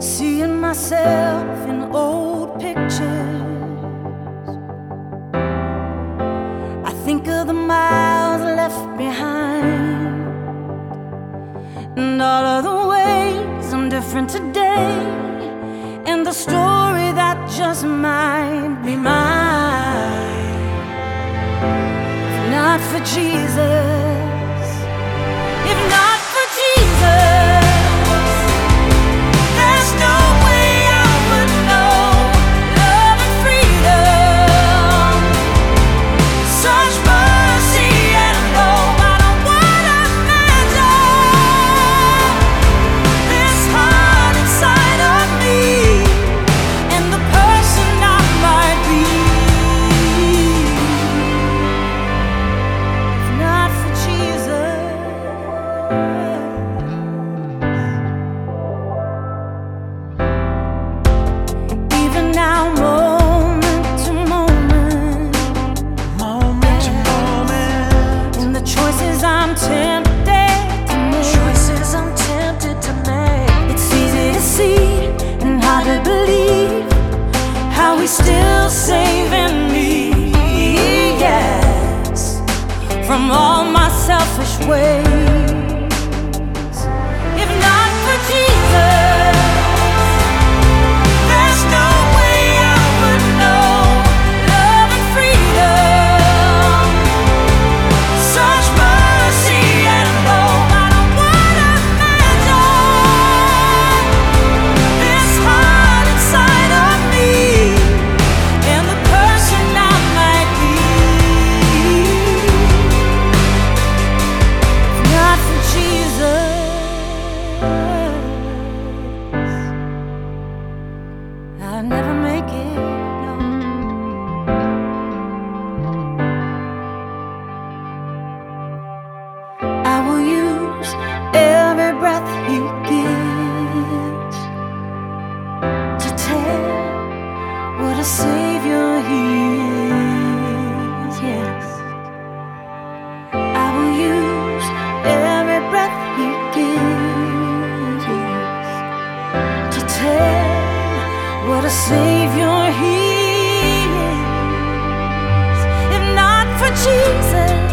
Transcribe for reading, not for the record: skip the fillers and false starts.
seeing myself in old pictures. I think of the miles left behind and all of the ways I'm different today, and the story that just might be mine. If not for Jesus, if not for Jesus, there's no way I would know love and freedom, such mercy and hope. I don't wanna imagine this heart inside of me and the person I might be. If not for Jesus, even now, moment to moment, in the choices I'm tempted to make, it's easy to see and hard to believe how He's still saving me. Yes, from all my selfish ways. If not for Jesus, there's no way I would know love and freedom, such mercy and hope. I don't wanna imagine this heart inside of me and the person I might be. If not for Jesus, I'll never make it, no. I will use every breath He gives to tell what a Savior He is, yes. I will use every breath He gives, yes, to tell what a Savior He is. If not for Jesus,